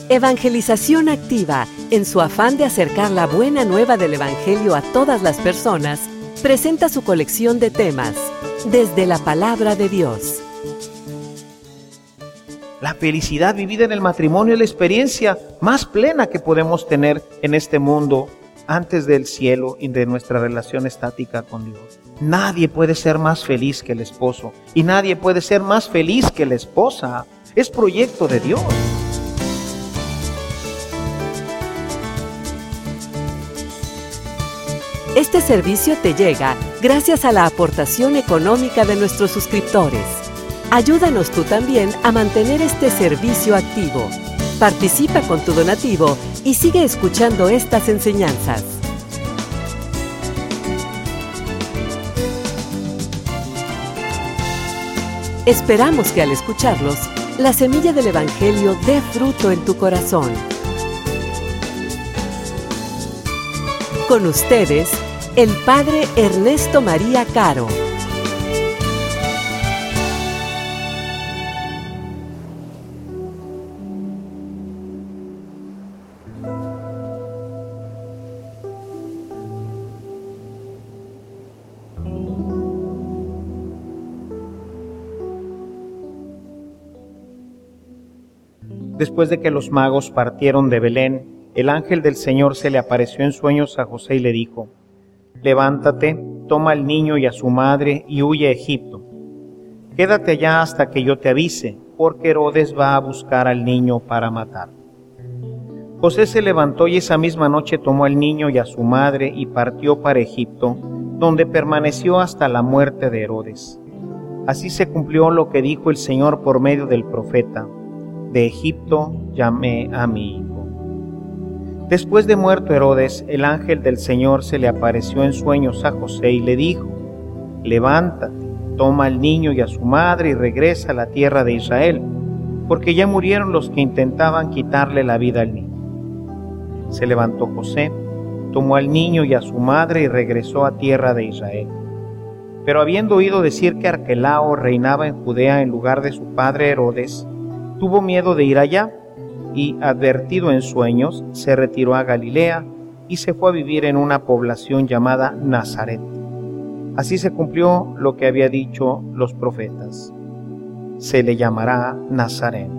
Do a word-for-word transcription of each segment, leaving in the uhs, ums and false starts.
Evangelización Activa, en su afán de acercar la buena nueva del Evangelio a todas las personas, presenta su colección de temas, Desde la Palabra de Dios. La felicidad vivida en el matrimonio es la experiencia más plena que podemos tener en este mundo antes del cielo y de nuestra relación estática con Dios. Nadie puede ser más feliz que el esposo y nadie puede ser más feliz que la esposa. Es proyecto de Dios. Este servicio te llega gracias a la aportación económica de nuestros suscriptores. Ayúdanos tú también a mantener este servicio activo. Participa con tu donativo y sigue escuchando estas enseñanzas. Esperamos que al escucharlos, la semilla del Evangelio dé fruto en tu corazón. Con ustedes, el Padre Ernesto María Caro. Después de que los magos partieron de Belén, el ángel del Señor se le apareció en sueños a José y le dijo: levántate, toma al niño y a su madre y huye a Egipto. Quédate allá hasta que yo te avise, porque Herodes va a buscar al niño para matar. José se levantó y esa misma noche tomó al niño y a su madre y partió para Egipto, donde permaneció hasta la muerte de Herodes. Así se cumplió lo que dijo el Señor por medio del profeta: de Egipto llamé a mi hijo. Después de muerto Herodes, el ángel del Señor se le apareció en sueños a José y le dijo: levántate, toma al niño y a su madre y regresa a la tierra de Israel, porque ya murieron los que intentaban quitarle la vida al niño. Se levantó José, tomó al niño y a su madre y regresó a tierra de Israel. Pero habiendo oído decir que Arquelao reinaba en Judea en lugar de su padre Herodes, tuvo miedo de ir allá y, advertido en sueños, se retiró a Galilea y se fue a vivir en una población llamada Nazaret. Así se cumplió lo que había dicho los profetas: se le llamará Nazareno.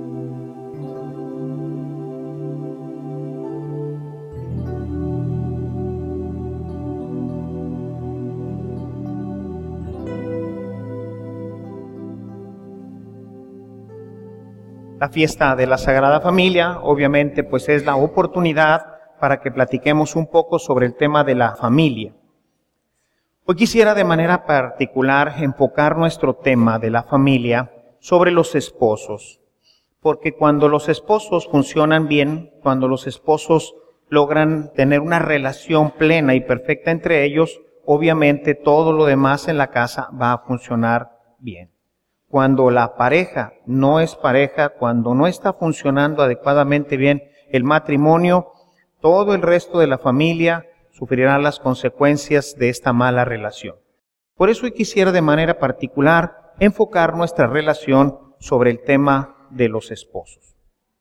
La fiesta de la Sagrada Familia, obviamente, pues es la oportunidad para que platiquemos un poco sobre el tema de la familia. Hoy quisiera de manera particular enfocar nuestro tema de la familia sobre los esposos, porque cuando los esposos funcionan bien, cuando los esposos logran tener una relación plena y perfecta entre ellos, obviamente todo lo demás en la casa va a funcionar bien. Cuando la pareja no es pareja, cuando no está funcionando adecuadamente bien el matrimonio, todo el resto de la familia sufrirá las consecuencias de esta mala relación. Por eso hoy quisiera de manera particular enfocar nuestra relación sobre el tema de los esposos.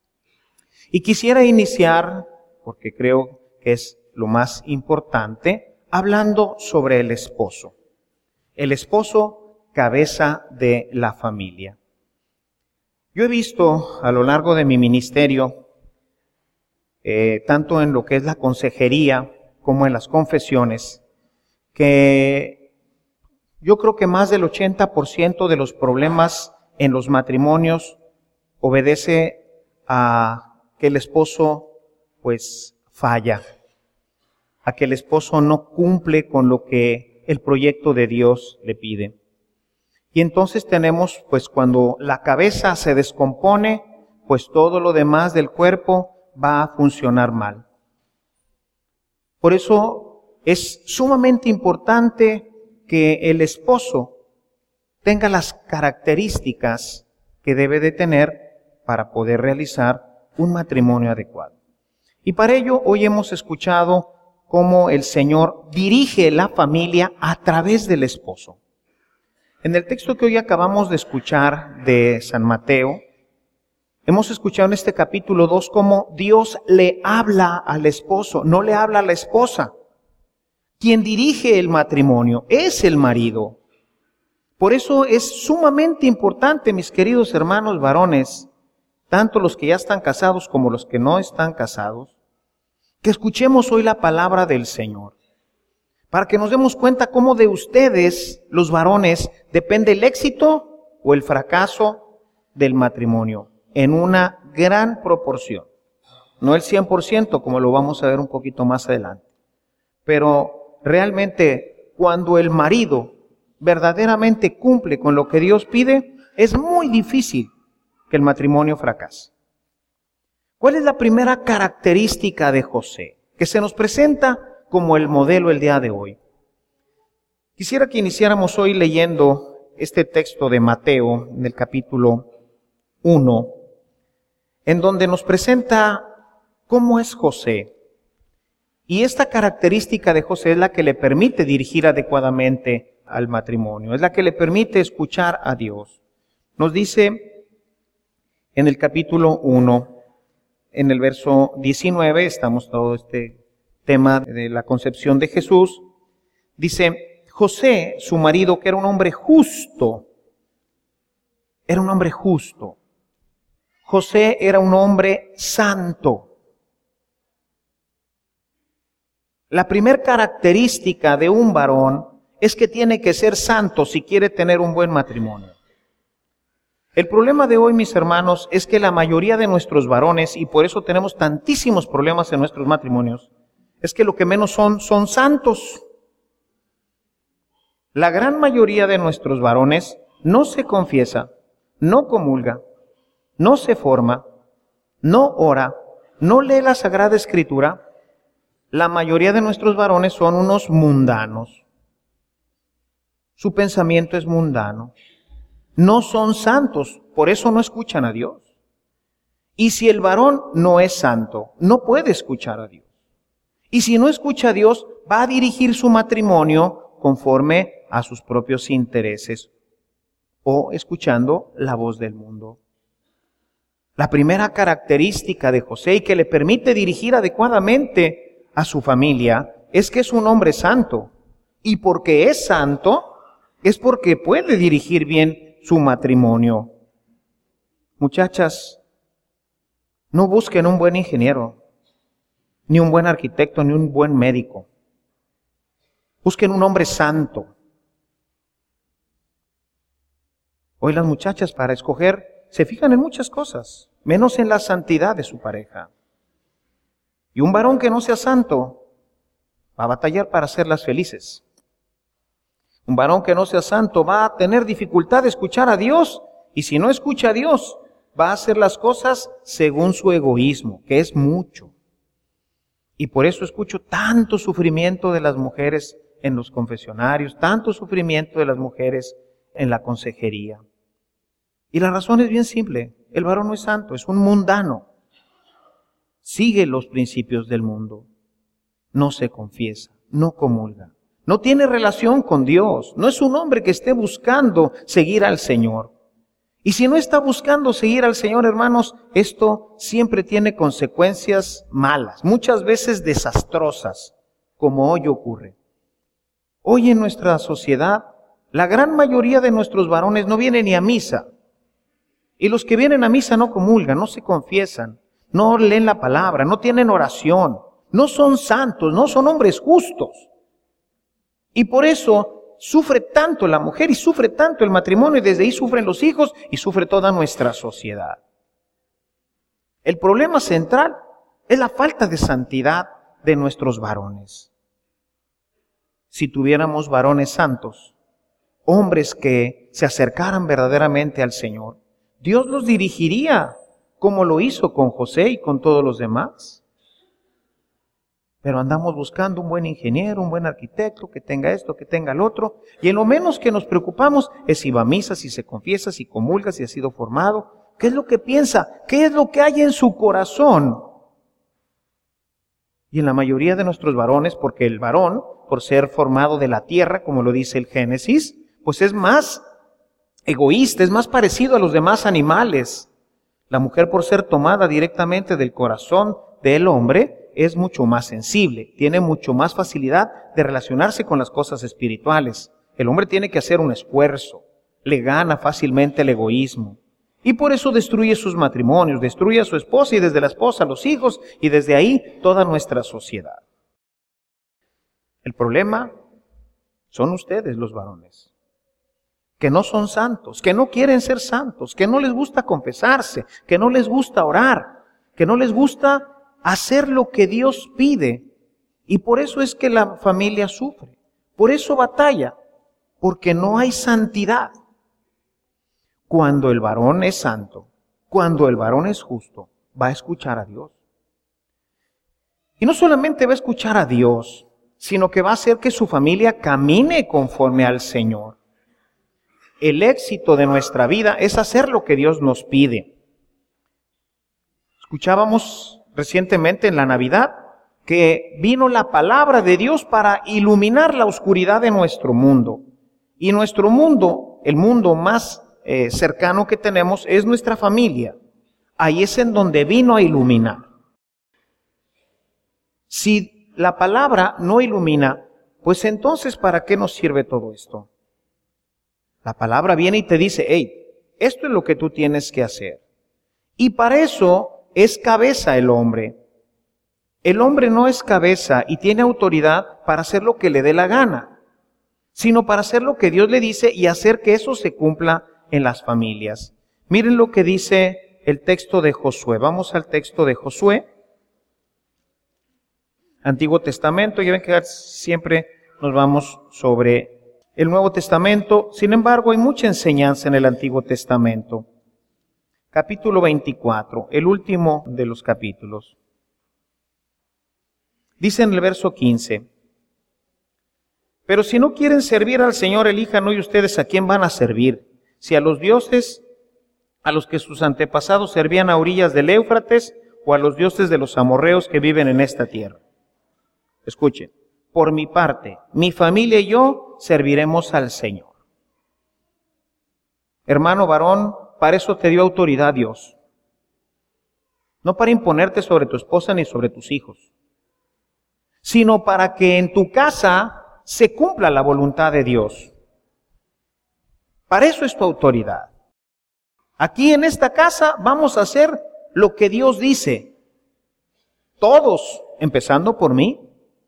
Y quisiera iniciar, porque creo que es lo más importante, hablando sobre el esposo. El esposo, cabeza de la familia. Yo he visto a lo largo de mi ministerio, eh, tanto en lo que es la consejería como en las confesiones, que yo creo que más del ochenta por ciento de los problemas en los matrimonios obedece a que el esposo pues falla, a que el esposo no cumple con lo que el proyecto de Dios le pide. Y entonces tenemos, pues cuando la cabeza se descompone, pues todo lo demás del cuerpo va a funcionar mal. Por eso es sumamente importante que el esposo tenga las características que debe de tener para poder realizar un matrimonio adecuado. Y para ello hoy hemos escuchado cómo el Señor dirige la familia a través del esposo. En el texto que hoy acabamos de escuchar de San Mateo, Hemos escuchado en este capítulo dos cómo Dios le habla al esposo, no le habla a la esposa. Quien dirige el matrimonio es el marido. Por eso es sumamente importante, mis queridos hermanos varones, tanto los que ya están casados como los que no están casados, que escuchemos hoy la palabra del Señor, para que nos demos cuenta cómo de ustedes, los varones, depende el éxito o el fracaso del matrimonio, en una gran proporción. No el cien por ciento, como lo vamos a ver un poquito más adelante. Pero realmente, cuando el marido verdaderamente cumple con lo que Dios pide, es muy difícil que el matrimonio fracase. ¿Cuál es la primera característica de José, que se nos presenta como el modelo el día de hoy? Quisiera que iniciáramos hoy leyendo este texto de Mateo, en el capítulo uno, en donde nos presenta cómo es José. Y esta característica de José es la que le permite dirigir adecuadamente al matrimonio, es la que le permite escuchar a Dios. Nos dice en el capítulo uno, en el verso diecinueve, estamos todo este tema de la concepción de Jesús, dice, José, su marido, que era un hombre justo, era un hombre justo. José era un hombre santo. La primera característica de un varón es que tiene que ser santo si quiere tener un buen matrimonio. El problema de hoy, mis hermanos, es que la mayoría de nuestros varones, y por eso tenemos tantísimos problemas en nuestros matrimonios, es que lo que menos son, son santos. La gran mayoría de nuestros varones no se confiesa, no comulga, no se forma, no ora, no lee la Sagrada Escritura. La mayoría de nuestros varones son unos mundanos. Su pensamiento es mundano. No son santos, por eso no escuchan a Dios. Y si el varón no es santo, no puede escuchar a Dios. Y si no escucha a Dios, va a dirigir su matrimonio conforme a sus propios intereses o escuchando la voz del mundo. La primera característica de José y que le permite dirigir adecuadamente a su familia es que es un hombre santo. Y porque es santo, es porque puede dirigir bien su matrimonio. Muchachas, no busquen un buen ingeniero, ni un buen arquitecto, ni un buen médico. Busquen un hombre santo. Hoy las muchachas para escoger se fijan en muchas cosas, menos en la santidad de su pareja. Y un varón que no sea santo va a batallar para hacerlas felices. Un varón que no sea santo va a tener dificultad de escuchar a Dios, y si no escucha a Dios, va a hacer las cosas según su egoísmo, que es mucho. Y por eso escucho tanto sufrimiento de las mujeres en los confesionarios, tanto sufrimiento de las mujeres en la consejería. Y la razón es bien simple, el varón no es santo, es un mundano. Sigue los principios del mundo, no se confiesa, no comulga, no tiene relación con Dios, no es un hombre que esté buscando seguir al Señor. Y si no está buscando seguir al Señor, hermanos, esto siempre tiene consecuencias malas, muchas veces desastrosas, como hoy ocurre. Hoy en nuestra sociedad, la gran mayoría de nuestros varones no vienen ni a misa. Y los que vienen a misa no comulgan, no se confiesan, no leen la palabra, no tienen oración, no son santos, no son hombres justos. Y por eso sufre tanto la mujer y sufre tanto el matrimonio, y desde ahí sufren los hijos y sufre toda nuestra sociedad. El problema central es la falta de santidad de nuestros varones. Si tuviéramos varones santos, hombres que se acercaran verdaderamente al Señor, Dios los dirigiría como lo hizo con José y con todos los demás. Pero andamos buscando un buen ingeniero, un buen arquitecto, que tenga esto, que tenga el otro, y en lo menos que nos preocupamos es si va a misa, si se confiesa, si comulga, si ha sido formado. ¿Qué es lo que piensa? ¿Qué es lo que hay en su corazón? Y en la mayoría de nuestros varones, porque el varón, por ser formado de la tierra, como lo dice el Génesis, pues es más egoísta, es más parecido a los demás animales. La mujer, por ser tomada directamente del corazón del hombre, es mucho más sensible, tiene mucho más facilidad de relacionarse con las cosas espirituales. El hombre tiene que hacer un esfuerzo, le gana fácilmente el egoísmo. Y por eso destruye sus matrimonios, destruye a su esposa y desde la esposa a los hijos y desde ahí toda nuestra sociedad. El problema son ustedes, los varones, que no son santos, que no quieren ser santos, que no les gusta confesarse, que no les gusta orar, que no les gusta hacer lo que Dios pide. Y por eso es que la familia sufre, por eso batalla, porque no hay santidad. Cuando el varón es santo, cuando el varón es justo, va a escuchar a Dios. Y no solamente va a escuchar a Dios, sino que va a hacer que su familia camine conforme al Señor. El éxito de nuestra vida es hacer lo que Dios nos pide. Escuchábamos recientemente en la Navidad que vino la palabra de Dios para iluminar la oscuridad de nuestro mundo. Y nuestro mundo, el mundo más eh, cercano que tenemos, es nuestra familia. Ahí es en donde vino a iluminar. Si la palabra no ilumina, pues entonces ¿para qué nos sirve todo esto? La palabra viene y te dice, hey, esto es lo que tú tienes que hacer. Y para eso es cabeza el hombre. El hombre no es cabeza y tiene autoridad para hacer lo que le dé la gana, sino para hacer lo que Dios le dice y hacer que eso se cumpla en las familias. Miren lo que dice el texto de Josué. Vamos al texto de Josué. Antiguo Testamento, ya ven que siempre nos vamos sobre el Nuevo Testamento. Sin embargo, hay mucha enseñanza en el Antiguo Testamento. Capítulo veinticuatro, el último de los capítulos. Dice en el verso quince, pero si no quieren servir al Señor, elijan hoy ustedes a quién van a servir. Si a los dioses a los que sus antepasados servían a orillas del Éufrates, o a los dioses de los amorreos que viven en esta tierra. Escuchen, por mi parte, mi familia y yo serviremos al Señor. Hermano varón, para eso te dio autoridad Dios. No para imponerte sobre tu esposa ni sobre tus hijos, sino para que en tu casa se cumpla la voluntad de Dios. Para eso es tu autoridad. Aquí en esta casa vamos a hacer lo que Dios dice. Todos, empezando por mí.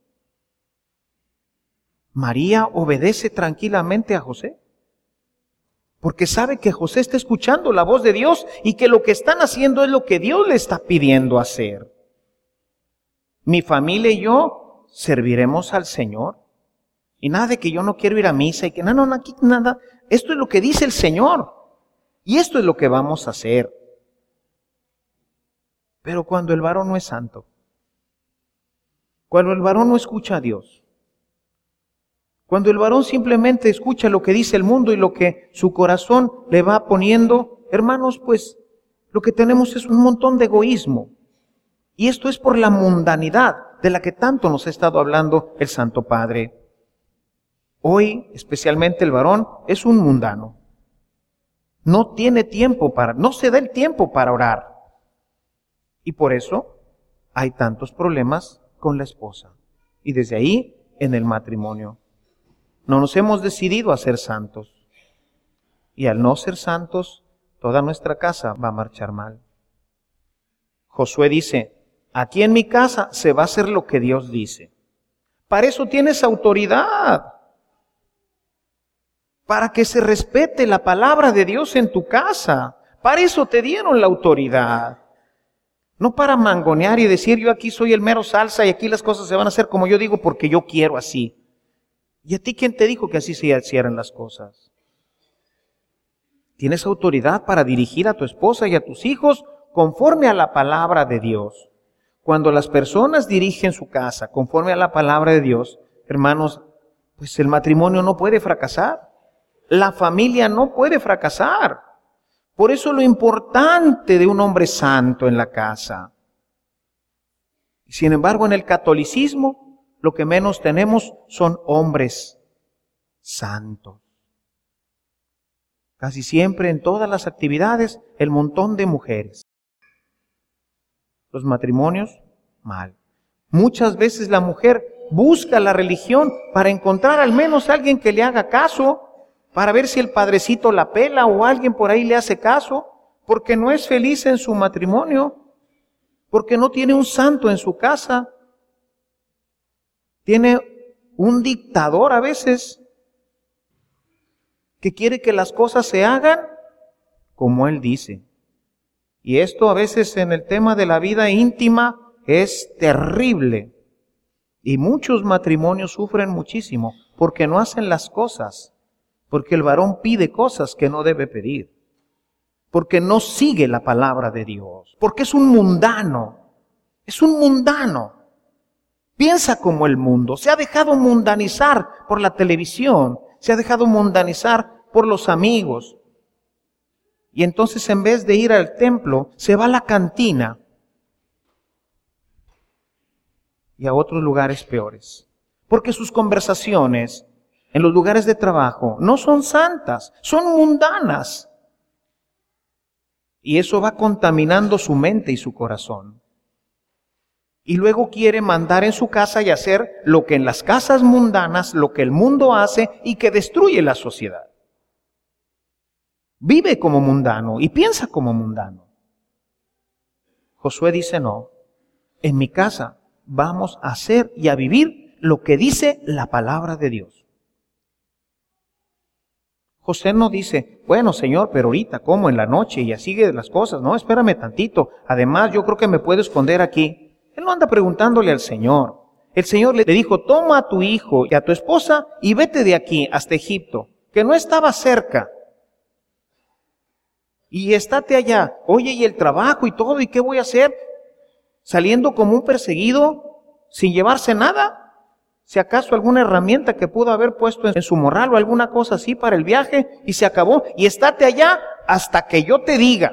María obedece tranquilamente a José, porque sabe que José está escuchando la voz de Dios y que lo que están haciendo es lo que Dios le está pidiendo hacer. Mi familia y yo serviremos al Señor. Y nada de que yo no quiero ir a misa y que no, no, no, aquí nada. Esto es lo que dice el Señor. Y esto es lo que vamos a hacer. Pero cuando el varón no es santo, cuando el varón no escucha a Dios, cuando el varón simplemente escucha lo que dice el mundo y lo que su corazón le va poniendo, hermanos, pues lo que tenemos es un montón de egoísmo. Y esto es por la mundanidad de la que tanto nos ha estado hablando el Santo Padre. Hoy, especialmente el varón, es un mundano. No tiene tiempo para, no se da el tiempo para orar. Y por eso hay tantos problemas con la esposa. Y desde ahí, en el matrimonio. No nos hemos decidido a ser santos. Y al no ser santos, toda nuestra casa va a marchar mal. Josué dice, aquí en mi casa se va a hacer lo que Dios dice. Para eso tienes autoridad. Para que se respete la palabra de Dios en tu casa. Para eso te dieron la autoridad. No para mangonear y decir yo aquí soy el mero salsa y aquí las cosas se van a hacer como yo digo porque yo quiero así. ¿Y a ti quién te dijo que así se hicieran las cosas? Tienes autoridad para dirigir a tu esposa y a tus hijos conforme a la palabra de Dios. Cuando las personas dirigen su casa conforme a la palabra de Dios, hermanos, pues el matrimonio no puede fracasar. La familia no puede fracasar. Por eso lo importante de un hombre santo en la casa. Sin embargo, en el catolicismo, lo que menos tenemos son hombres santos. Casi siempre en todas las actividades, el montón de mujeres. Los matrimonios, mal. Muchas veces la mujer busca la religión para encontrar al menos alguien que le haga caso, para ver si el padrecito la pela o alguien por ahí le hace caso, porque no es feliz en su matrimonio, porque no tiene un santo en su casa. Tiene un dictador a veces que quiere que las cosas se hagan como él dice. Y esto a veces en el tema de la vida íntima es terrible. Y muchos matrimonios sufren muchísimo porque no hacen las cosas, porque el varón pide cosas que no debe pedir, porque no sigue la palabra de Dios, porque es un mundano, es un mundano. Piensa como el mundo, se ha dejado mundanizar por la televisión, se ha dejado mundanizar por los amigos. Y entonces en vez de ir al templo, se va a la cantina y a otros lugares peores. Porque sus conversaciones en los lugares de trabajo no son santas, son mundanas. Y eso va contaminando su mente y su corazón. Y luego quiere mandar en su casa y hacer lo que en las casas mundanas, lo que el mundo hace y que destruye la sociedad. Vive como mundano y piensa como mundano. Josué dice no, en mi casa vamos a hacer y a vivir lo que dice la palabra de Dios. José no dice, bueno Señor, pero ahorita como en la noche y así de las cosas, no, espérame tantito, además yo creo que me puedo esconder aquí. Él no anda preguntándole al Señor. El Señor le dijo, toma a tu hijo y a tu esposa y vete de aquí hasta Egipto, que no estaba cerca. Y estate allá, oye, y el trabajo y todo, ¿y qué voy a hacer? Saliendo como un perseguido, sin llevarse nada. Si acaso alguna herramienta que pudo haber puesto en su morral o alguna cosa así para el viaje, y se acabó. Y estate allá hasta que yo te diga.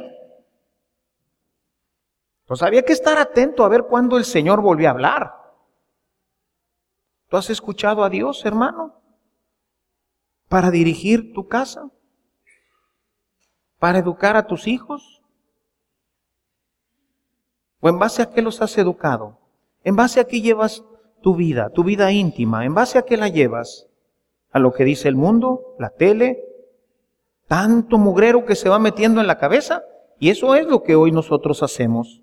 Entonces había que estar atento a ver cuándo el Señor volvió a hablar. ¿Tú has escuchado a Dios, hermano? Para dirigir tu casa, para educar a tus hijos. ¿O en base a qué los has educado? ¿En base a qué llevas tu vida, tu vida íntima? ¿En base a qué la llevas? ¿A lo que dice el mundo, la tele? Tanto mugrero que se va metiendo en la cabeza. Y eso es lo que hoy nosotros hacemos.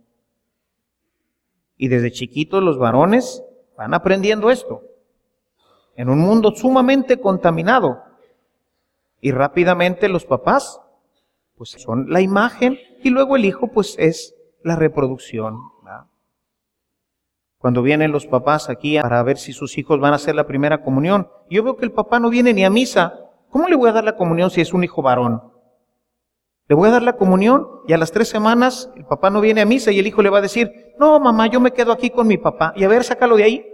Y desde chiquitos los varones van aprendiendo esto. En un mundo sumamente contaminado. Y rápidamente los papás pues son la imagen y luego el hijo pues es la reproducción, ¿verdad? Cuando vienen los papás aquí para ver si sus hijos van a hacer la primera comunión, yo veo que el papá no viene ni a misa. ¿Cómo le voy a dar la comunión si es un hijo varón? Le voy a dar la comunión y a las tres semanas el papá no viene a misa y el hijo le va a decir, no mamá, yo me quedo aquí con mi papá. Y a ver, sácalo de ahí.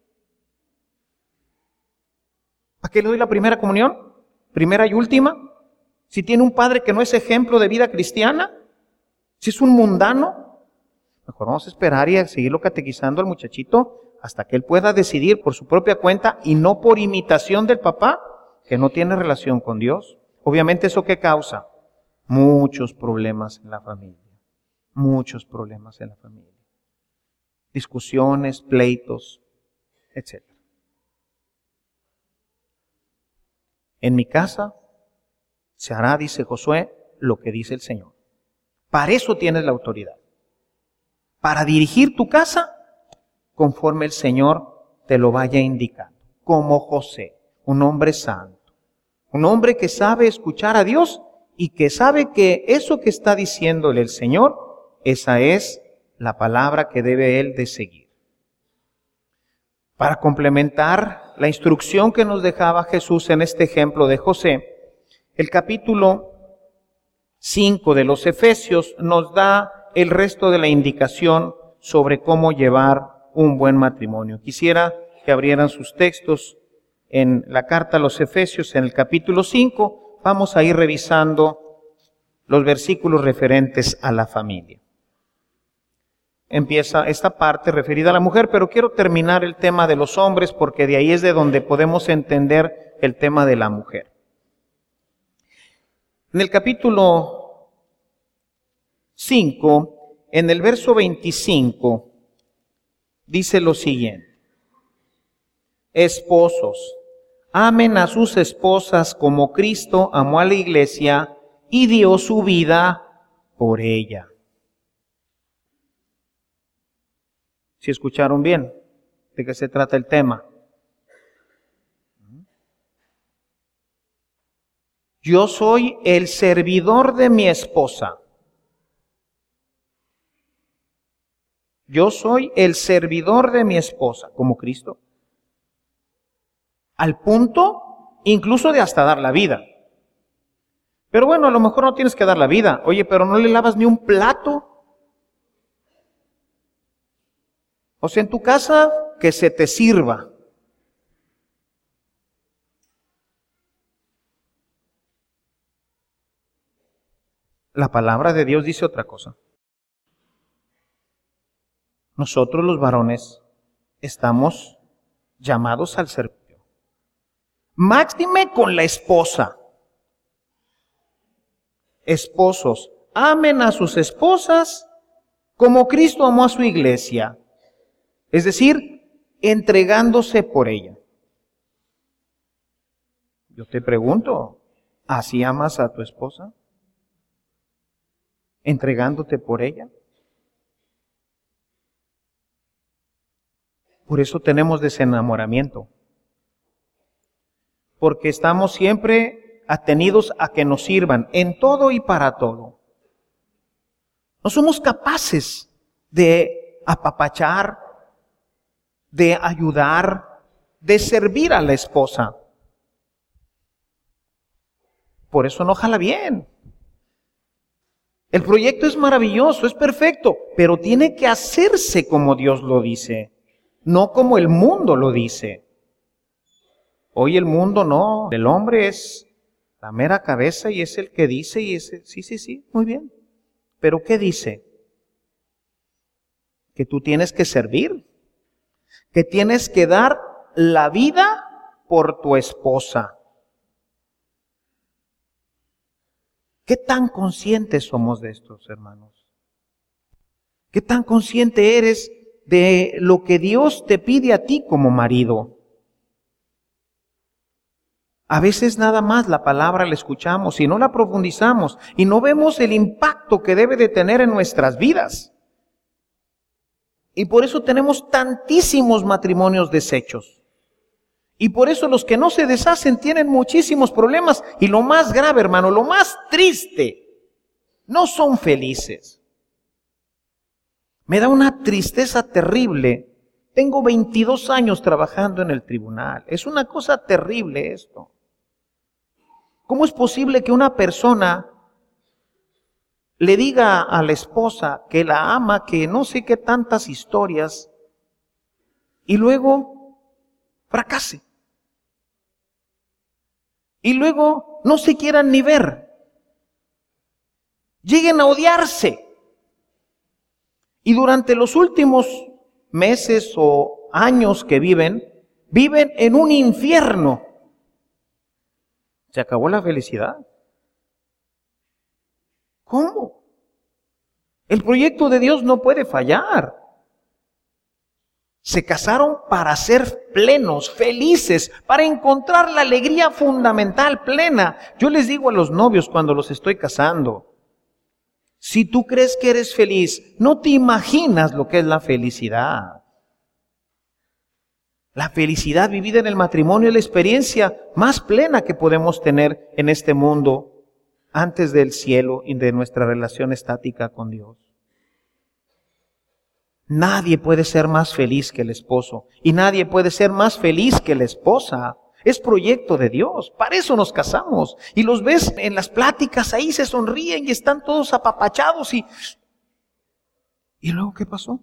¿Para qué le doy la primera comunión? ¿Primera y última? Si tiene un padre que no es ejemplo de vida cristiana, si es un mundano, mejor vamos a esperar y a seguirlo catequizando al muchachito hasta que él pueda decidir por su propia cuenta y no por imitación del papá, que no tiene relación con Dios. Obviamente, ¿eso qué causa? Muchos problemas en la familia. Muchos problemas en la familia. Discusiones, pleitos, etcétera. En mi casa se hará, dice Josué, lo que dice el Señor. Para eso tienes la autoridad. Para dirigir tu casa conforme el Señor te lo vaya indicando. Como José, un hombre santo. Un hombre que sabe escuchar a Dios y que sabe que eso que está diciéndole el Señor, esa es la palabra que debe él de seguir. Para complementar la instrucción que nos dejaba Jesús en este ejemplo de José, el capítulo cinco de los Efesios nos da el resto de la indicación sobre cómo llevar un buen matrimonio. Quisiera que abrieran sus textos en la carta a los Efesios, en el capítulo cinco. Vamos a ir revisando los versículos referentes a la familia. Empieza esta parte referida a la mujer, pero quiero terminar el tema de los hombres porque de ahí es de donde podemos entender el tema de la mujer. En el capítulo cinco en el verso veinticinco, dice lo siguiente: esposos, amen a sus esposas como Cristo amó a la iglesia y dio su vida por ella. ¿Sí escucharon bien de qué se trata el tema? Yo soy el servidor de mi esposa. Yo soy el servidor de mi esposa, como Cristo. Al punto, incluso de hasta dar la vida. Pero bueno, a lo mejor no tienes que dar la vida. Oye, pero no le lavas ni un plato. O sea, en tu casa, que se te sirva. La palabra de Dios dice otra cosa. Nosotros los varones estamos llamados al servicio. Máxime con la esposa. Esposos, amen a sus esposas como Cristo amó a su iglesia. Es decir, entregándose por ella. Yo te pregunto, ¿así amas a tu esposa? ¿Entregándote por ella? Por eso tenemos desenamoramiento. Porque estamos siempre atenidos a que nos sirvan en todo y para todo. No somos capaces de apapachar, de ayudar, de servir a la esposa. Por eso no jala bien. El proyecto es maravilloso, es perfecto, pero tiene que hacerse como Dios lo dice, no como el mundo lo dice. Hoy el mundo no, el hombre es la mera cabeza y es el que dice y es, sí, sí, sí, muy bien. Pero ¿qué dice? Que tú tienes que servir, que tienes que dar la vida por tu esposa. ¿Qué tan conscientes somos de estos, hermanos? ¿Qué tan consciente eres de lo que Dios te pide a ti como marido? A veces nada más la palabra la escuchamos y no la profundizamos y no vemos el impacto que debe de tener en nuestras vidas. Y por eso tenemos tantísimos matrimonios deshechos. Y por eso los que no se deshacen tienen muchísimos problemas. Y lo más grave, hermano, lo más triste, no son felices. Me da una tristeza terrible. Tengo veintidós años trabajando en el tribunal. Es una cosa terrible esto. ¿Cómo es posible que una persona le diga a la esposa que la ama, que no sé qué tantas historias, y luego fracase? Y luego no se quieran ni ver. Lleguen a odiarse. Y durante los últimos meses o años que viven, viven en un infierno. ¿Se acabó la felicidad? ¿Cómo? El proyecto de Dios no puede fallar. Se casaron para ser plenos, felices, para encontrar la alegría fundamental, plena. Yo les digo a los novios cuando los estoy casando, si tú crees que eres feliz, no te imaginas lo que es la felicidad. La felicidad vivida en el matrimonio es la experiencia más plena que podemos tener en este mundo antes del cielo y de nuestra relación estática con Dios. Nadie puede ser más feliz que el esposo y nadie puede ser más feliz que la esposa. Es proyecto de Dios, para eso nos casamos. Y los ves en las pláticas, ahí se sonríen y están todos apapachados. ¿Y, ¿y luego qué pasó?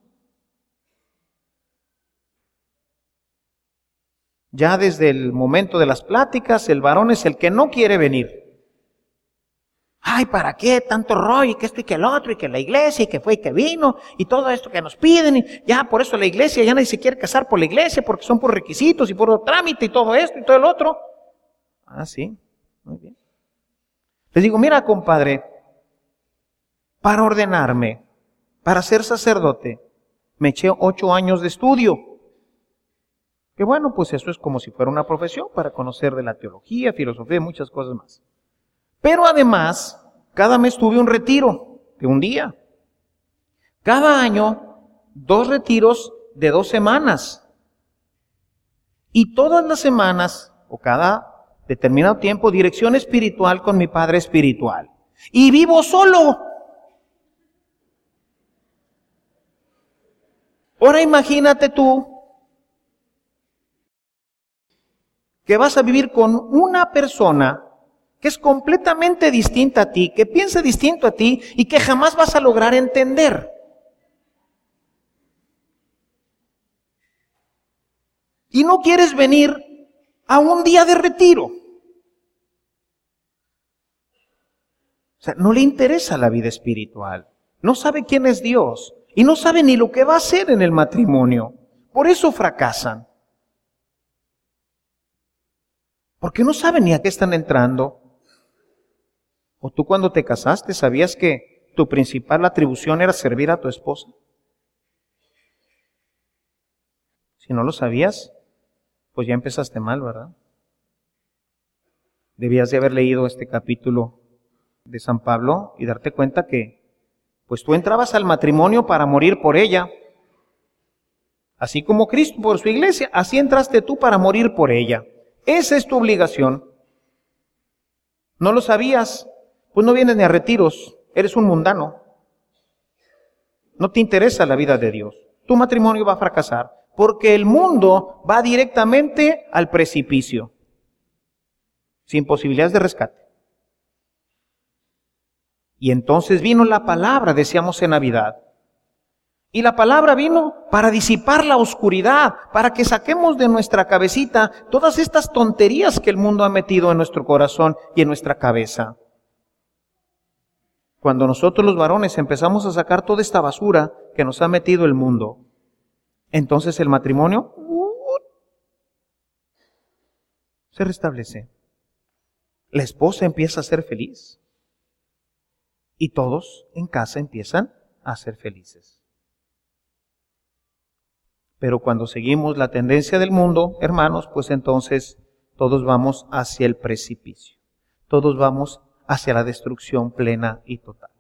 Ya desde el momento de las pláticas, el varón es el que no quiere venir. Ay, ¿para qué tanto rollo? Y que esto y que el otro, y que la iglesia, y que fue y que vino, y todo esto que nos piden, y ya por eso la iglesia, ya nadie se quiere casar por la iglesia, porque son por requisitos y por trámite y todo esto y todo el otro. Ah, sí, muy bien. Les digo, mira, compadre, para ordenarme, Para ser sacerdote me eché ocho años de estudio. Que bueno, pues eso es como si fuera una profesión para conocer de la teología, filosofía y muchas cosas más. Pero además, cada mes tuve un retiro de un día. Cada año, dos retiros de dos semanas. Y todas las semanas, o cada determinado tiempo, dirección espiritual con mi padre espiritual. Y vivo solo. Ahora imagínate tú que vas a vivir con una persona que es completamente distinta a ti, que piensa distinto a ti y que jamás vas a lograr entender. Y no quieres venir a un día de retiro. O sea, no le interesa la vida espiritual. No sabe quién es Dios. Y no sabe ni lo que va a hacer en el matrimonio. Por eso fracasan. Porque no saben ni a qué están entrando. ¿O tú cuando te casaste sabías que tu principal atribución era servir a tu esposa? Si no lo sabías, pues ya empezaste mal, ¿verdad? Debías de haber leído este capítulo de San Pablo y darte cuenta que pues tú entrabas al matrimonio para morir por ella. Así como Cristo por su iglesia, así entraste tú para morir por ella. Esa es tu obligación. ¿No lo sabías? Pues no vienes ni a retiros, eres un mundano. No te interesa la vida de Dios. Tu matrimonio va a fracasar, porque el mundo va directamente al precipicio, sin posibilidades de rescate. Y entonces vino la palabra, decíamos en Navidad. Y la palabra vino para disipar la oscuridad, para que saquemos de nuestra cabecita todas estas tonterías que el mundo ha metido en nuestro corazón y en nuestra cabeza. Cuando nosotros los varones empezamos a sacar toda esta basura que nos ha metido el mundo, entonces el matrimonio uh, se restablece. La esposa empieza a ser feliz. Y todos en casa empiezan a ser felices. Pero cuando seguimos la tendencia del mundo, hermanos, pues entonces todos vamos hacia el precipicio. Todos vamos hacia la destrucción plena y total.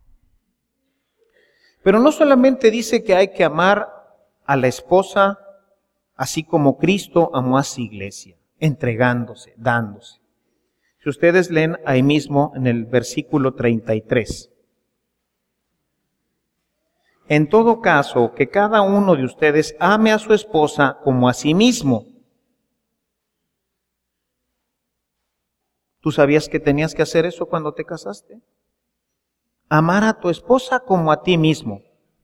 Pero no solamente dice que hay que amar a la esposa, así como Cristo amó a su iglesia, entregándose, dándose. Si ustedes leen ahí mismo en el versículo treinta y tres. En todo caso, que cada uno de ustedes ame a su esposa como a sí mismo. ¿Tú sabías que tenías que hacer eso cuando te casaste? Amar a tu esposa como a ti mismo.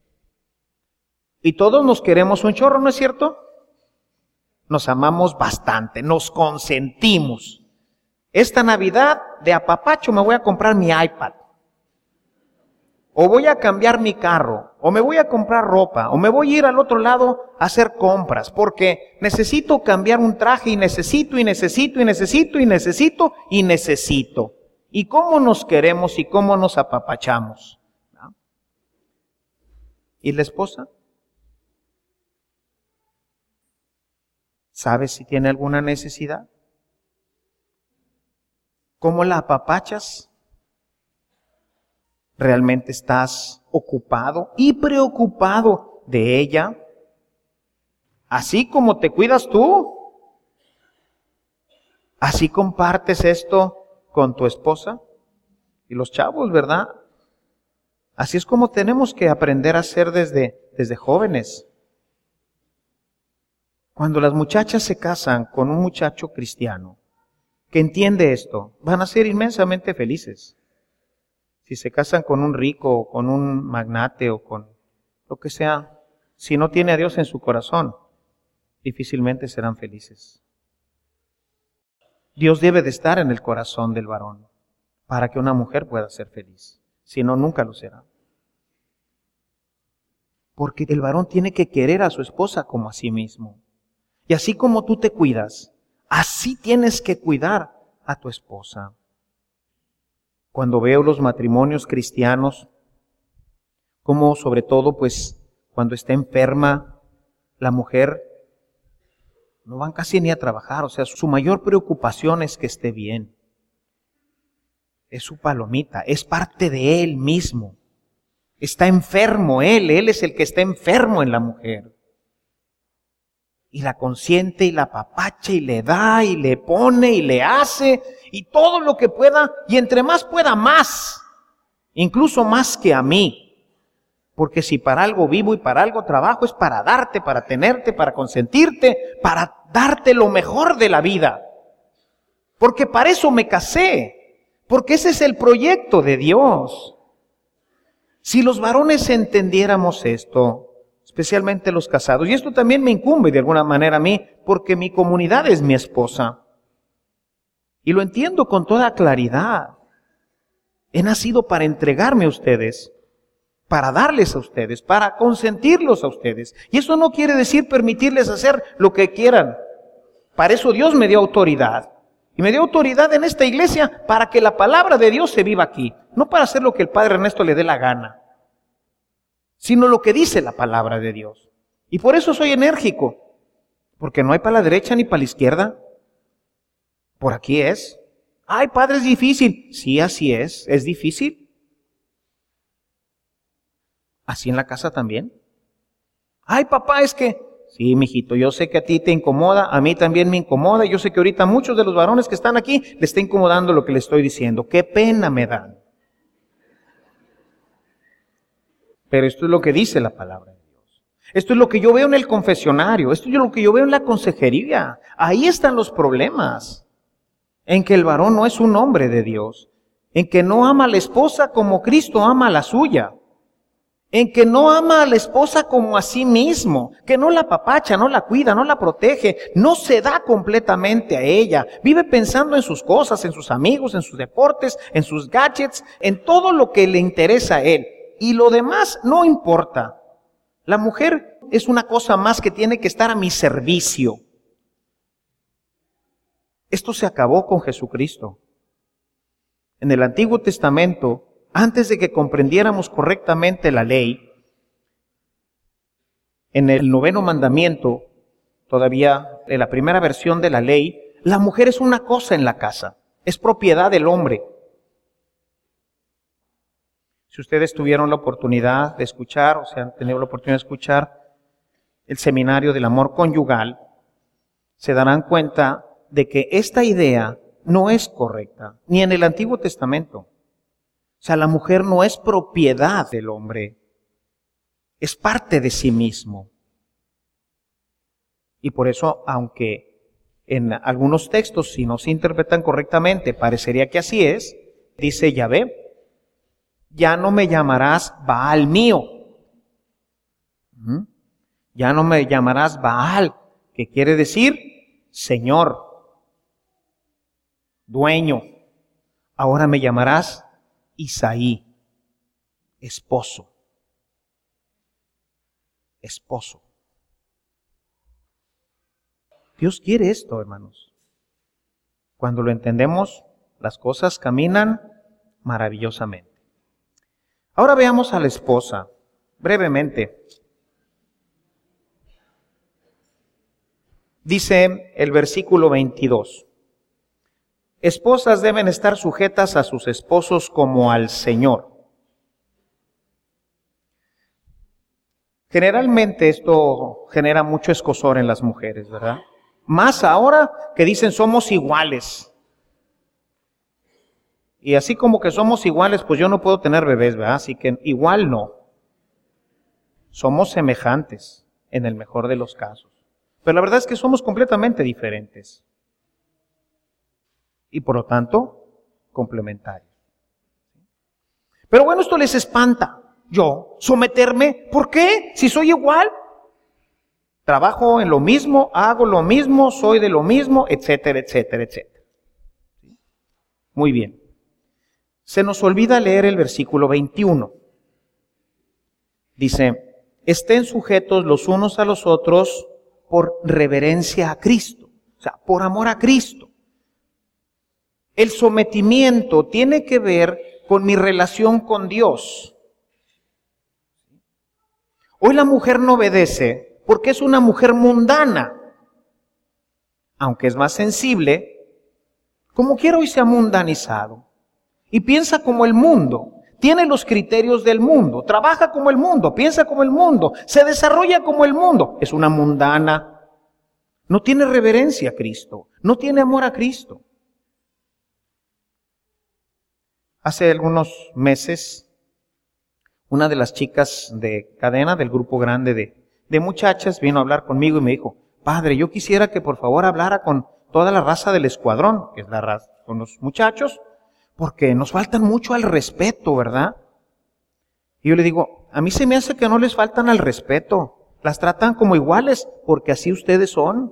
Y todos nos queremos un chorro, ¿no es cierto? Nos amamos bastante, nos consentimos. Esta Navidad de apapacho me voy a comprar mi iPad. O voy a cambiar mi carro. O me voy a comprar ropa. O me voy a ir al otro lado a hacer compras. Porque necesito cambiar un traje y necesito y necesito y necesito y necesito y necesito. ¿Y cómo nos queremos y cómo nos apapachamos? ¿No? ¿Y la esposa? ¿Sabes si tiene alguna necesidad? ¿Cómo la apapachas? ¿Realmente estás ocupado y preocupado de ella? Así como te cuidas tú. ¿Así compartes esto con tu esposa? Y los chavos, ¿verdad? Así es como tenemos que aprender a ser desde, desde jóvenes. Cuando las muchachas se casan con un muchacho cristiano, que entiende esto, van a ser inmensamente felices. Si se casan con un rico, o con un magnate, o con lo que sea, si no tiene a Dios en su corazón, difícilmente serán felices. Dios debe de estar en el corazón del varón, para que una mujer pueda ser feliz. Si no, nunca lo será. Porque el varón tiene que querer a su esposa como a sí mismo. Y así como tú te cuidas, así tienes que cuidar a tu esposa. Cuando veo los matrimonios cristianos, Como sobre todo, pues, cuando está enferma, la mujer no van casi ni a trabajar, o sea, su mayor preocupación es que esté bien. Es su palomita, es parte de él mismo. Está enfermo él, él es el que está enfermo en la mujer. Y la consiente y la apapacha y le da y le pone y le hace y todo lo que pueda y entre más pueda más, incluso más que a mí. Porque si para algo vivo y para algo trabajo es para darte, para tenerte, para consentirte, para darte lo mejor de la vida. Porque para eso me casé, porque ese es el proyecto de Dios. Si los varones entendiéramos esto, especialmente los casados, y esto también me incumbe de alguna manera a mí, porque mi comunidad es mi esposa. Y lo entiendo con toda claridad. He nacido para entregarme a ustedes, para darles a ustedes, para consentirlos a ustedes. Y eso no quiere decir permitirles hacer lo que quieran. Para eso Dios me dio autoridad. Y me dio autoridad en esta iglesia para que la palabra de Dios se viva aquí. No para hacer lo que el Padre Ernesto le dé la gana, sino lo que dice la palabra de Dios. Y por eso soy enérgico. Porque no hay para la derecha ni para la izquierda. Por aquí es. Ay, Padre, es difícil. Sí, así es. Es difícil. ¿Así en la casa también? Ay, papá, es que... Sí, mijito, yo sé que a ti te incomoda, a mí también me incomoda, y yo sé que ahorita muchos de los varones que están aquí le está incomodando lo que le estoy diciendo. ¡Qué pena me dan! Pero esto es lo que dice la palabra de Dios. Esto es lo que yo veo en el confesionario, esto es lo que yo veo en la consejería. Ahí están los problemas. En que el varón no es un hombre de Dios, en que no ama a la esposa como Cristo ama a la suya. En que no ama a la esposa como a sí mismo, que no la apapacha, no la cuida, no la protege, no se da completamente a ella. Vive pensando en sus cosas, en sus amigos, en sus deportes, en sus gadgets, en todo lo que le interesa a él. Y lo demás no importa. La mujer es una cosa más que tiene que estar a mi servicio. Esto se acabó con Jesucristo. En el Antiguo Testamento, antes de que comprendiéramos correctamente la ley, en el noveno mandamiento, todavía en la primera versión de la ley, la mujer es una cosa en la casa, es propiedad del hombre. Si ustedes tuvieron la oportunidad de escuchar, o sea, han tenido la oportunidad de escuchar el seminario del amor conyugal, se darán cuenta de que esta idea no es correcta, ni en el Antiguo Testamento. O sea, la mujer no es propiedad del hombre, es parte de sí mismo. Y por eso, aunque en algunos textos, si no se interpretan correctamente, parecería que así es, dice Yahvé, ya no me llamarás Baal mío. ¿Mm? Ya no me llamarás Baal, que quiere decir Señor, dueño. Ahora me llamarás Isaí, esposo, esposo. Dios quiere esto, hermanos. Cuando lo entendemos, las cosas caminan maravillosamente. Ahora veamos a la esposa, brevemente. Dice el versículo veintidós. Esposas deben estar sujetas a sus esposos como al Señor. Generalmente esto genera mucho escozor en las mujeres, ¿verdad? Más ahora que dicen somos iguales. Y así como que somos iguales, pues yo no puedo tener bebés, ¿verdad? Así que igual no. Somos semejantes en el mejor de los casos. Pero la verdad es que somos completamente diferentes. Y por lo tanto, complementarios. Pero bueno, esto les espanta. Yo, someterme, ¿por qué? Si soy igual. Trabajo en lo mismo, hago lo mismo, soy de lo mismo, etcétera, etcétera, etcétera. Muy bien. Se nos olvida leer el versículo veintiuno. Dice, estén sujetos los unos a los otros por reverencia a Cristo. O sea, por amor a Cristo. El sometimiento tiene que ver con mi relación con Dios. Hoy la mujer no obedece porque es una mujer mundana. Aunque es más sensible, como quiera hoy se ha mundanizado. Y piensa como el mundo, tiene los criterios del mundo, trabaja como el mundo, piensa como el mundo, se desarrolla como el mundo. Es una mundana. No tiene reverencia a Cristo, no tiene amor a Cristo. Hace algunos meses, una de las chicas de cadena del grupo grande de, de muchachas vino a hablar conmigo y me dijo, padre, yo quisiera que por favor hablara con toda la raza del escuadrón, que es la raza, con los muchachos, porque nos faltan mucho al respeto, ¿verdad? Y yo le digo, a mí se me hace que no les faltan al respeto, las tratan como iguales, porque así ustedes son.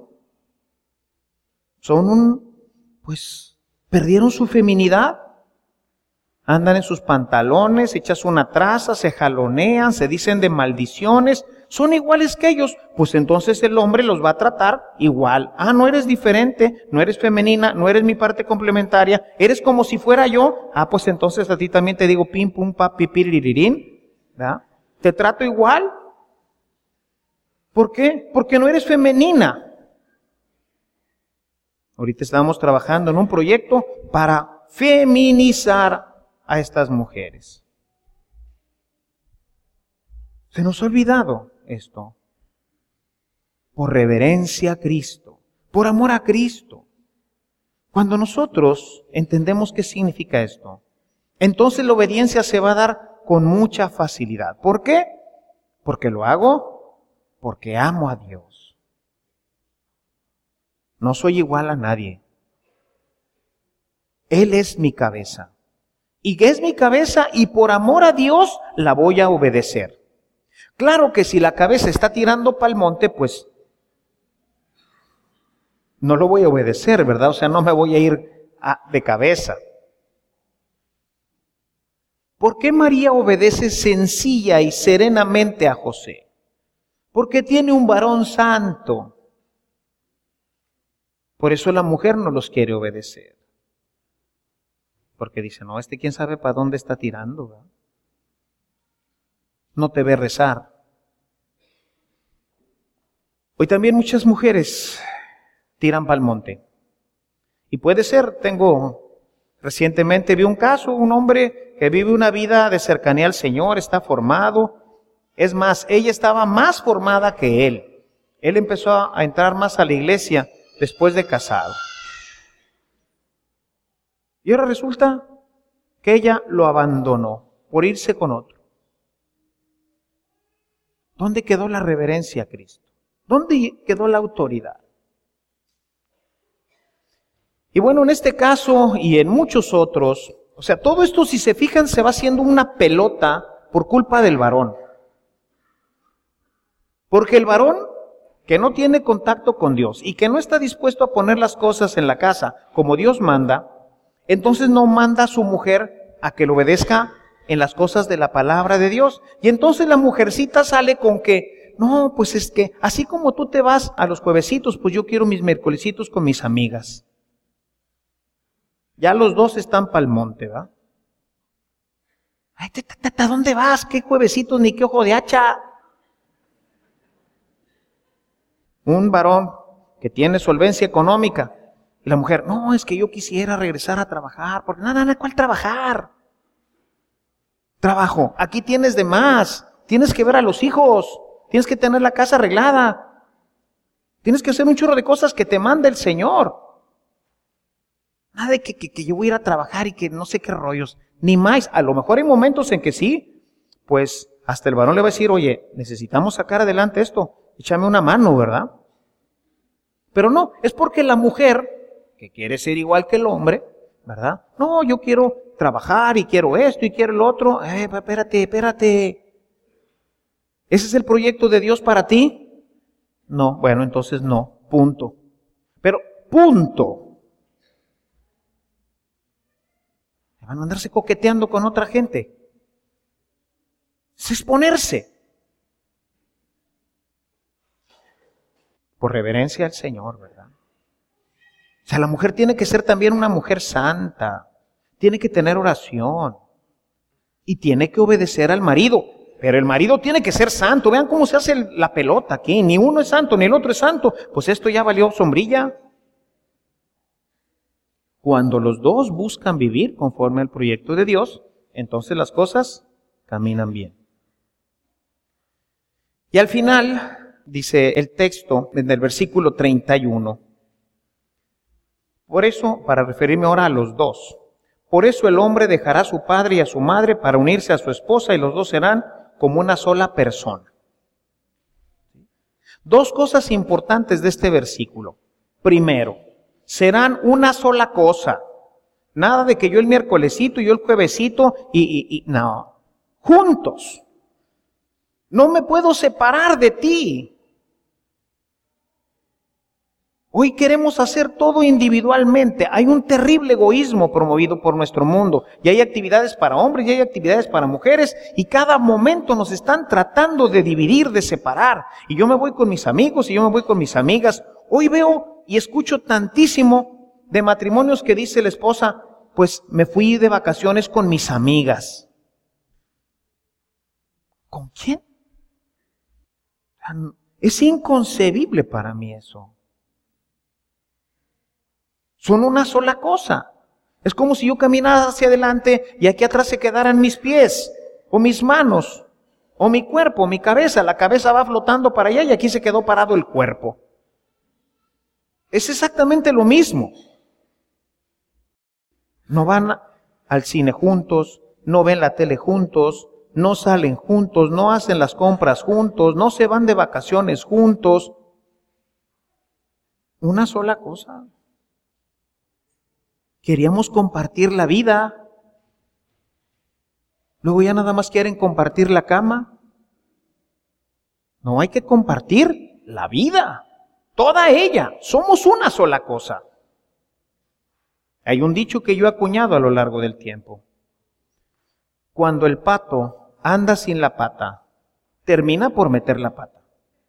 Son un, pues, perdieron su feminidad. Andan en sus pantalones, echas una traza, se jalonean, se dicen de maldiciones, son iguales que ellos, pues entonces el hombre los va a tratar igual. Ah, no eres diferente, no eres femenina, no eres mi parte complementaria, eres como si fuera yo. Ah, pues entonces a ti también te digo pim, pum, pa, pipiririrín, ¿verdad? Te trato igual. ¿Por qué? Porque no eres femenina. Ahorita estamos trabajando en un proyecto para feminizar a estas mujeres. Se nos ha olvidado esto. Por reverencia a Cristo, por amor a Cristo. Cuando nosotros entendemos qué significa esto, entonces la obediencia se va a dar con mucha facilidad. ¿Por qué? Porque lo hago porque amo a Dios. No soy igual a nadie. Él es mi cabeza. Y que es mi cabeza y por amor a Dios la voy a obedecer. Claro que si la cabeza está tirando pa'l monte, pues no lo voy a obedecer, ¿verdad? O sea, no me voy a ir a, de cabeza. ¿Por qué María obedece sencilla y serenamente a José? Porque tiene un varón santo. Por eso la mujer no los quiere obedecer. Porque dice, no, este quién sabe para dónde está tirando, ¿verdad? No te ve rezar. Hoy también muchas mujeres tiran pa'l monte. Y puede ser, tengo, recientemente vi un caso, un hombre que vive una vida de cercanía al Señor, está formado. Es más, ella estaba más formada que él. Él empezó a entrar más a la iglesia después de casado. Y ahora resulta que ella lo abandonó por irse con otro. ¿Dónde quedó la reverencia a Cristo? ¿Dónde quedó la autoridad? Y bueno, en este caso y en muchos otros, o sea, todo esto, si se fijan, se va haciendo una pelota por culpa del varón. Porque el varón que no tiene contacto con Dios y que no está dispuesto a poner las cosas en la casa como Dios manda, entonces no manda a su mujer a que le obedezca en las cosas de la palabra de Dios. Y entonces la mujercita sale con que, no, pues es que así como tú te vas a los juevesitos, pues yo quiero mis miércolesitos con mis amigas. Ya los dos están pa'l monte, ¿va? Ay, ¿a dónde vas? ¿Qué juevesitos ni qué ojo de hacha? Un varón que tiene solvencia económica. Y la mujer, no, es que yo quisiera regresar a trabajar. Porque nada, nada, ¿cuál trabajar? Trabajo, aquí tienes de más. Tienes que ver a los hijos. Tienes que tener la casa arreglada. Tienes que hacer un chorro de cosas que te manda el Señor. Nada de que, que, que yo voy a ir a trabajar y que no sé qué rollos. Ni más. A lo mejor hay momentos en que sí, pues hasta el varón le va a decir, oye, necesitamos sacar adelante esto. Échame una mano, ¿verdad? Pero no, es porque la mujer, que quiere ser igual que el hombre, ¿verdad? No, yo quiero trabajar y quiero esto y quiero lo otro. Eh, espérate, espérate. ¿Ese es el proyecto de Dios para ti? No, bueno, entonces no, punto. Pero, punto. Van a andarse coqueteando con otra gente. Es exponerse. Por reverencia al Señor, ¿verdad? O sea, la mujer tiene que ser también una mujer santa. Tiene que tener oración. Y tiene que obedecer al marido. pero el marido tiene que ser santo. Vean cómo se hace la pelota aquí. Ni uno es santo, ni el otro es santo. Pues esto ya valió sombrilla. Cuando los dos buscan vivir conforme al proyecto de Dios, entonces las cosas caminan bien. Y al final, dice el texto en el versículo treinta y uno. Por eso, para referirme ahora a los dos, por eso el hombre dejará a su padre y a su madre para unirse a su esposa y los dos serán como una sola persona. Dos cosas importantes de este versículo. Primero, serán una sola cosa. Nada de que yo el miércolesito y yo el juevesito y, y, y no. Juntos. No me puedo separar de ti. Hoy queremos hacer todo individualmente. Hay un terrible egoísmo promovido por nuestro mundo. Y hay actividades para hombres y hay actividades para mujeres. Y cada momento nos están tratando de dividir, de separar. Y yo me voy con mis amigos y yo me voy con mis amigas. Hoy veo y escucho tantísimo de matrimonios que dice la esposa, pues me fui de vacaciones con mis amigas. ¿Con quién? Es inconcebible para mí eso. Son una sola cosa. Es como si yo caminara hacia adelante y aquí atrás se quedaran mis pies, o mis manos, o mi cuerpo, mi cabeza. La cabeza va flotando para allá y aquí se quedó parado el cuerpo. Es exactamente lo mismo. No van al cine juntos, no ven la tele juntos, no salen juntos, no hacen las compras juntos, no se van de vacaciones juntos. Una sola cosa. Queríamos compartir la vida. Luego ya nada más quieren compartir la cama. No, hay que compartir la vida. Toda ella. Somos una sola cosa. Hay un dicho que yo he acuñado a lo largo del tiempo. Cuando el pato anda sin la pata, termina por meter la pata.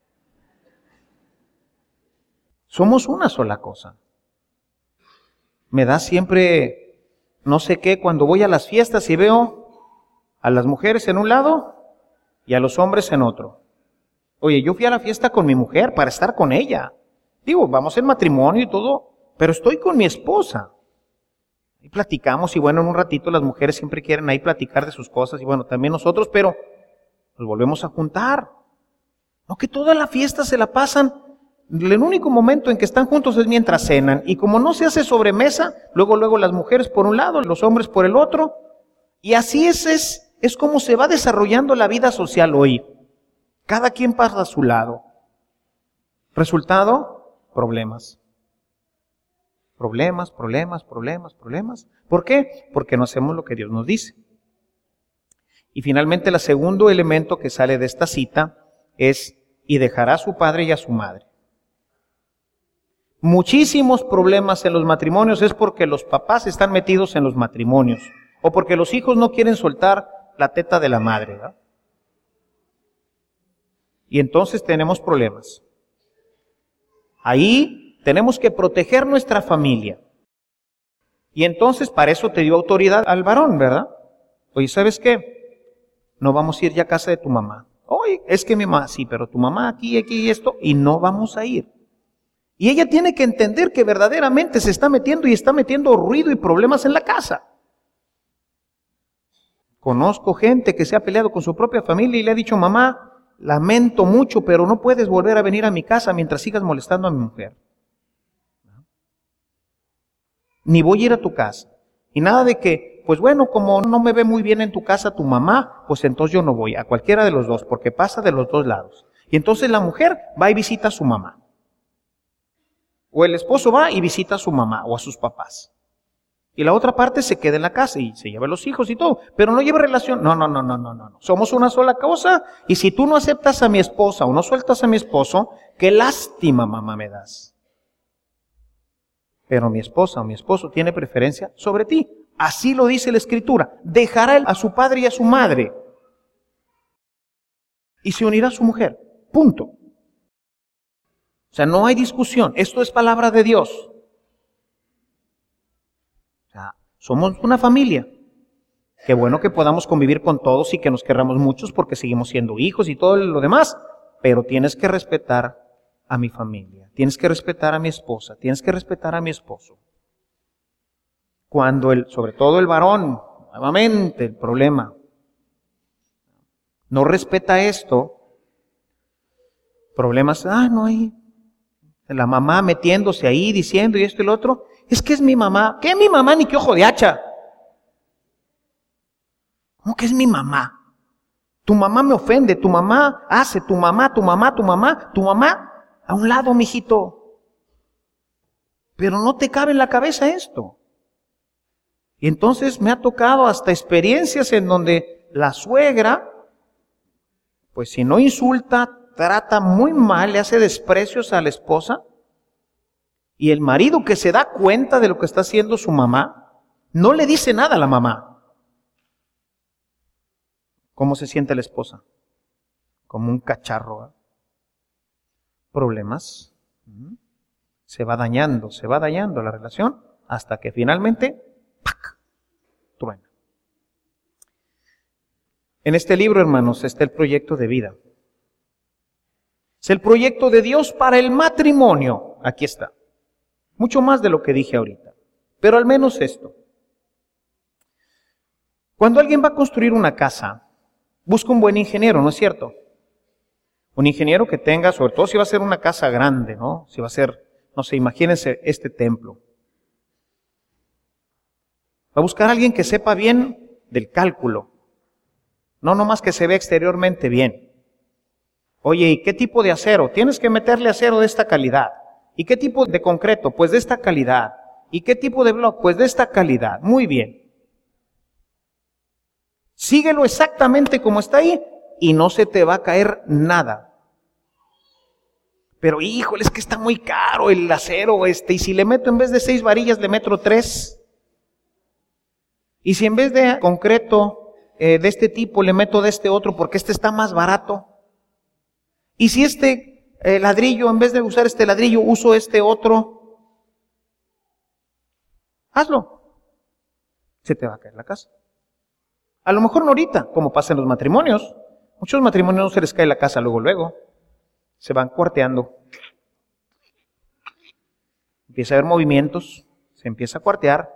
Somos una sola cosa. Me da siempre no sé qué cuando voy a las fiestas y veo a las mujeres en un lado y a los hombres en otro. Oye, yo fui a la fiesta con mi mujer para estar con ella. Digo, vamos en matrimonio y todo, pero estoy con mi esposa. Y platicamos y bueno, en un ratito las mujeres siempre quieren ahí platicar de sus cosas y bueno, también nosotros, pero nos volvemos a juntar. No que toda la fiesta se la pasan. El único momento en que están juntos es mientras cenan. Y como no se hace sobremesa, luego, luego las mujeres por un lado, los hombres por el otro. Y así es, es, es como se va desarrollando la vida social hoy. Cada quien pasa a su lado. Resultado, problemas. Problemas, problemas, problemas, problemas. ¿Por qué? Porque no hacemos lo que Dios nos dice. Y finalmente el segundo elemento que sale de esta cita es, y dejará a su padre y a su madre. Muchísimos problemas en los matrimonios es porque los papás están metidos en los matrimonios o porque los hijos no quieren soltar la teta de la madre, ¿verdad? Y entonces tenemos problemas. Ahí tenemos que proteger nuestra familia. Y entonces para eso te dio autoridad al varón, ¿verdad? Oye, ¿sabes qué? No vamos a ir ya a casa de tu mamá. Oye, es que mi mamá, sí, pero tu mamá aquí, aquí y esto, y no vamos a ir. Y ella tiene que entender que verdaderamente se está metiendo y está metiendo ruido y problemas en la casa. Conozco gente que se ha peleado con su propia familia y le ha dicho, mamá, lamento mucho, pero no puedes volver a venir a mi casa mientras sigas molestando a mi mujer. Ni voy a ir a tu casa. Y nada de que, pues bueno, como no me ve muy bien en tu casa tu mamá, pues entonces yo no voy a cualquiera de los dos, porque pasa de los dos lados. Y entonces la mujer va y visita a su mamá. O el esposo va y visita a su mamá o a sus papás. Y la otra parte se queda en la casa y se lleva a los hijos y todo. Pero no lleva relación. No, no, no, no, no, no. Somos una sola cosa. Y si tú no aceptas a mi esposa o no sueltas a mi esposo, qué lástima, mamá, me das. Pero mi esposa o mi esposo tiene preferencia sobre ti. Así lo dice la Escritura. Dejará a su padre y a su madre. Y se unirá a su mujer. Punto. O sea, no hay discusión. Esto es palabra de Dios. O sea, somos una familia. Qué bueno que podamos convivir con todos y que nos querramos muchos porque seguimos siendo hijos y todo lo demás, pero tienes que respetar a mi familia, tienes que respetar a mi esposa, tienes que respetar a mi esposo. Cuando el, sobre todo el varón, nuevamente el problema, no respeta esto, problemas, ah, no hay, la mamá metiéndose ahí diciendo y esto y lo otro, es que es mi mamá, ¿qué es mi mamá ni qué ojo de hacha? ¿Cómo que es mi mamá? Tu mamá me ofende, tu mamá hace, tu mamá, tu mamá, tu mamá, tu mamá, a un lado, mijito. Pero no te cabe en la cabeza esto. Y entonces me ha tocado hasta experiencias en donde la suegra, pues si no insulta, trata muy mal, le hace desprecios a la esposa, y el marido que se da cuenta de lo que está haciendo su mamá, no le dice nada a la mamá. ¿Cómo se siente la esposa? Como un cacharro, ¿eh? Problemas. Se va dañando, se va dañando la relación hasta que finalmente, ¡pac!, truena. En este libro, hermanos, está el proyecto de vida. Es el proyecto de Dios para el matrimonio. Aquí está. Mucho más de lo que dije ahorita. Pero al menos esto. Cuando alguien va a construir una casa, busca un buen ingeniero, ¿no es cierto? Un ingeniero que tenga, sobre todo si va a ser una casa grande, ¿no? Si va a ser, no sé, imagínense este templo. Va a buscar a alguien que sepa bien del cálculo. No nomás que se vea exteriormente bien. Oye, ¿y qué tipo de acero? Tienes que meterle acero de esta calidad. ¿Y qué tipo de concreto? Pues de esta calidad. ¿Y qué tipo de bloque? Pues de esta calidad. Muy bien. Síguelo exactamente como está ahí y no se te va a caer nada. Pero híjole, es que está muy caro el acero este, y si le meto en vez de seis varillas le meto tres. Y si en vez de concreto eh, de este tipo le meto de este otro porque este está más barato. Y si este eh, ladrillo, en vez de usar este ladrillo, uso este otro. Hazlo. Se te va a caer la casa. A lo mejor no ahorita, como pasa en los matrimonios. Muchos matrimonios no se les cae la casa luego, luego. Se van cuarteando. Empieza a haber movimientos, se empieza a cuartear.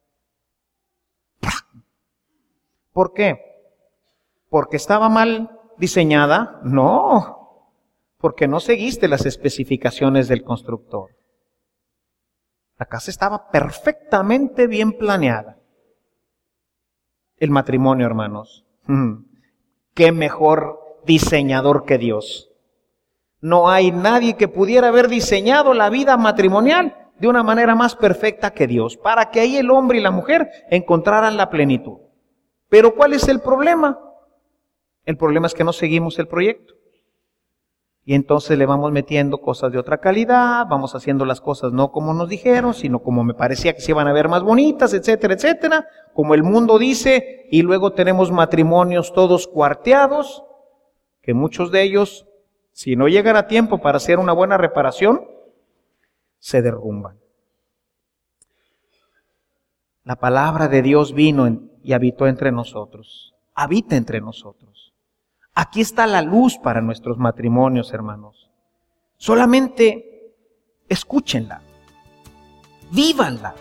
¿Por qué? ¿Porque estaba mal diseñada? No, porque no seguiste las especificaciones del constructor. La casa estaba perfectamente bien planeada. El matrimonio, hermanos. ¿Qué mejor diseñador que Dios? No hay nadie que pudiera haber diseñado la vida matrimonial de una manera más perfecta que Dios, para que ahí el hombre y la mujer encontraran la plenitud. Pero ¿cuál es el problema? El problema es que no seguimos el proyecto. Y entonces le vamos metiendo cosas de otra calidad, vamos haciendo las cosas no como nos dijeron, sino como me parecía que se iban a ver más bonitas, etcétera, etcétera, como el mundo dice, y luego tenemos matrimonios todos cuarteados, que muchos de ellos, si no llegan a tiempo para hacer una buena reparación, se derrumban. La palabra de Dios vino en, y habitó entre nosotros, habita entre nosotros. Aquí está la luz para nuestros matrimonios, hermanos. Solamente escúchenla, vívanla,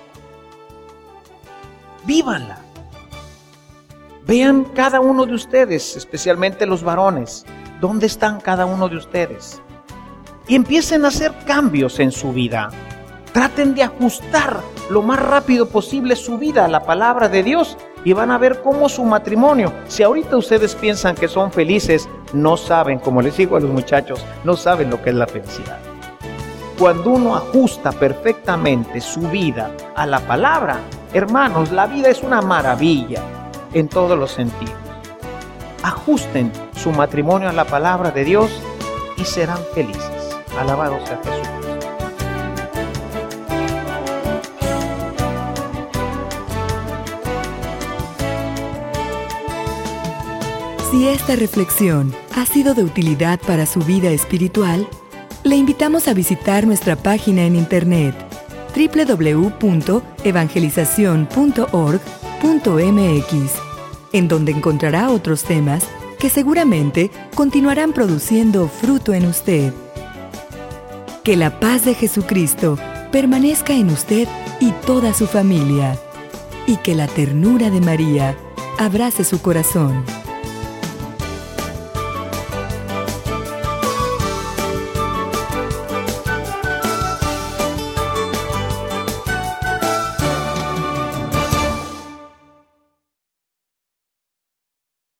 vívanla. Vean cada uno de ustedes, especialmente los varones, ¿dónde están cada uno de ustedes? Y empiecen a hacer cambios en su vida. Traten de ajustar lo más rápido posible su vida a la palabra de Dios y van a ver cómo su matrimonio, si ahorita ustedes piensan que son felices, no saben, como les digo a los muchachos, no saben lo que es la felicidad. Cuando uno ajusta perfectamente su vida a la palabra, hermanos, la vida es una maravilla en todos los sentidos. Ajusten su matrimonio a la palabra de Dios y serán felices. Alabado sea Jesús. Si esta reflexión ha sido de utilidad para su vida espiritual, le invitamos a visitar nuestra página en internet doble u doble u doble u punto evangelización punto org punto m x en donde encontrará otros temas que seguramente continuarán produciendo fruto en usted. Que la paz de Jesucristo permanezca en usted y toda su familia, y que la ternura de María abrace su corazón.